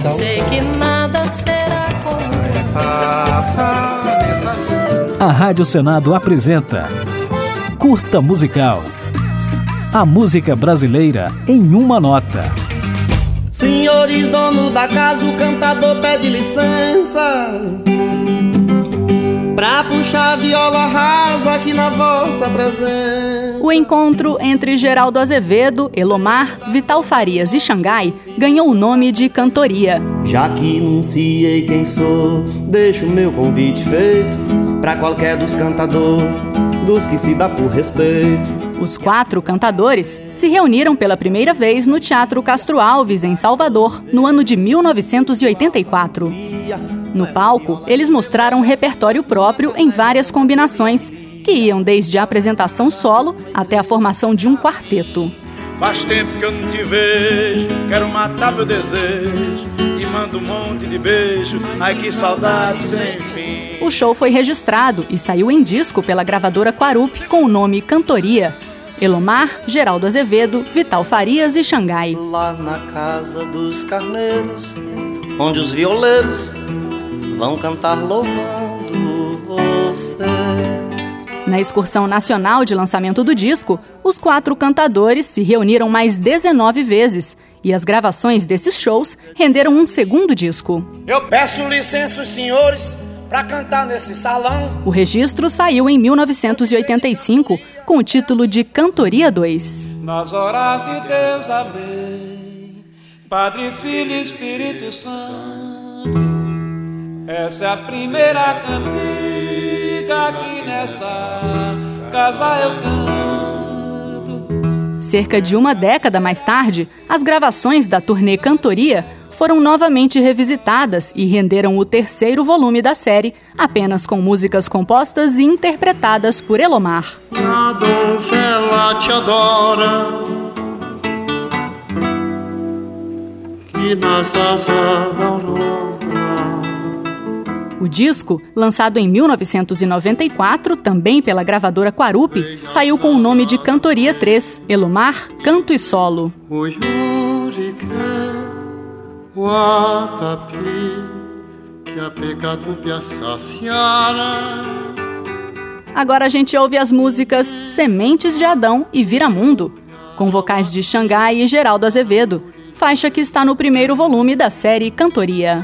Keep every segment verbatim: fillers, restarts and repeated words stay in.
Missal. Sei que nada será como A Rádio Senado apresenta Curta Musical. A música brasileira em uma nota. Senhores dono da casa, o cantador pede licença pra puxar a viola rasa aqui na vossa presença. O encontro entre Geraldo Azevedo, Elomar, Vital Farias e Xangai ganhou o nome de Cantoria. Já que enunciei quem sou, deixo o meu convite feito pra qualquer dos cantadores, dos que se dá por respeito. Os quatro cantadores se reuniram pela primeira vez no Teatro Castro Alves, em Salvador, no ano de mil novecentos e oitenta e quatro. No palco, eles mostraram um repertório próprio em várias combinações, que iam desde a apresentação solo até a formação de um quarteto. Faz tempo que eu não te vejo, quero matar meu desejo, te mando um monte de beijo, ai que saudade sem fim. O show foi registrado e saiu em disco pela gravadora Quarup com o nome Cantoria. Elomar, Geraldo Azevedo, Vital Farias e Xangai. Lá na casa dos carneiros, onde os violeiros vão cantar louvando você. Na excursão nacional de lançamento do disco, os quatro cantadores se reuniram mais dezenove vezes e as gravações desses shows renderam um segundo disco. Eu peço licença, os senhores, pra cantar nesse salão. O registro saiu em mil novecentos e oitenta e cinco com o título de Cantoria dois. Nas horas de Deus, amém, Padre, Filho e Espírito Santo, essa é a primeira cantiga que nessa casa eu canto. Cerca de uma década mais tarde, as gravações da turnê Cantoria foram novamente revisitadas e renderam o terceiro volume da série, apenas com músicas compostas e interpretadas por Elomar. A donzela te adora, que nas asas da aurora. O disco, lançado em mil novecentos e noventa e quatro, também pela gravadora Quarup, saiu com o nome de Cantoria três, Elomar, Canto e Solo. O Yurike, o Atapi, que a pecado piaçaciara. Agora a gente ouve as músicas Sementes de Adão e Viramundo, com vocais de Xangai e Geraldo Azevedo, faixa que está no primeiro volume da série Cantoria.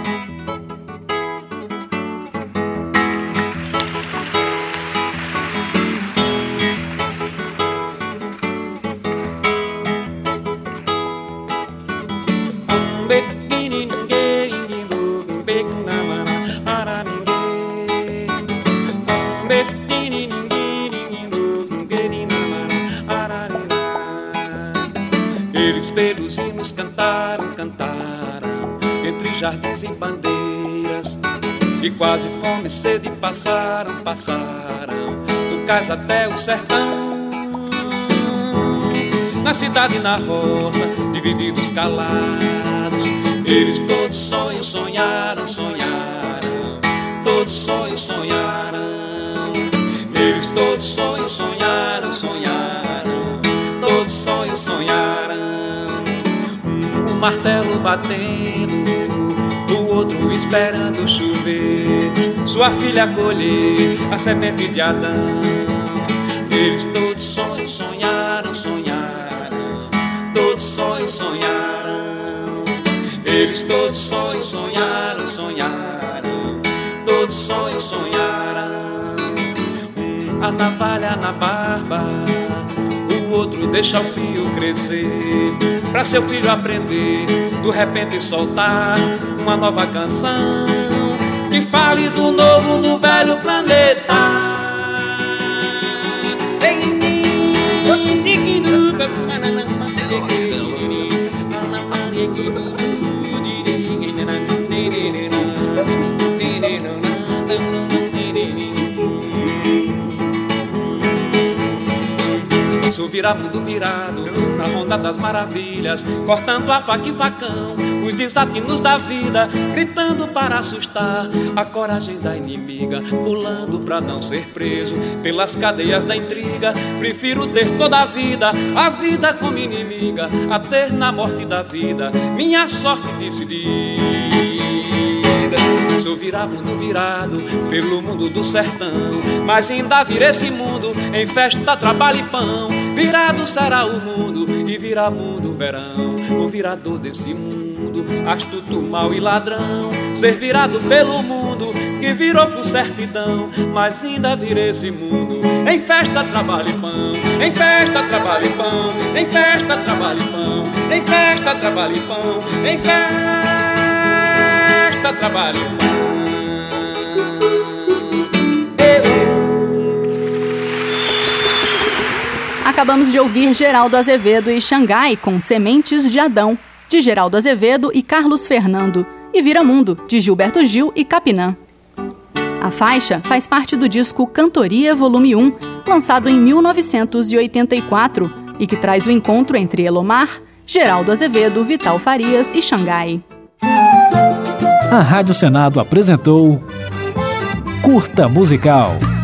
Eles pelos hinos cantaram, cantaram, entre jardins e bandeiras, e quase fome e sede passaram, passaram, do cais até o sertão. Na cidade e na roça, divididos calados, eles todos sonhos sonharam, sonharam, todos sonhos sonharam, eles todos sonhos sonharam, sonharam, todos sonhos sonharam. Um, um martelo batendo, o outro esperando chover, sua filha colher a semente de Adão. Eles todos sonhos sonharam, sonharam, todos sonhos sonharam. Eles todos sonhos sonharam, sonharam, todos sonhos sonharam. Um a navalha na barba, o outro deixa o fio crescer, pra seu filho aprender, do repente soltar uma nova canção que fale do novo no velho planeta. Sou viramundo virado na ronda das maravilhas, cortando a faca e facão, os desatinos da vida, gritando para assustar a coragem da inimiga, pulando pra não ser preso pelas cadeias da intriga. Prefiro ter toda a vida, a vida como inimiga, a ter na morte da vida minha sorte decidida. Sou viramundo virado pelo mundo do sertão, mas ainda vira esse mundo em festa, trabalho e pão. Virado será o mundo e viramundo verão, o virador desse mundo, astuto, mau e ladrão. Ser virado pelo mundo que virou por certidão, mas ainda vira esse mundo em festa, trabalho e pão. Em festa, trabalho e pão. Em festa, trabalho e pão. Em festa, trabalho e pão. Em festa, trabalho e pão. Acabamos de ouvir Geraldo Azevedo e Xangai com Sementes de Adão, de Geraldo Azevedo e Carlos Fernando, e Viramundo, de Gilberto Gil e Capinã. A faixa faz parte do disco Cantoria Volume um, lançado em mil novecentos e oitenta e quatro, e que traz o encontro entre Elomar, Geraldo Azevedo, Vital Farias e Xangai. A Rádio Senado apresentou Curta Musical.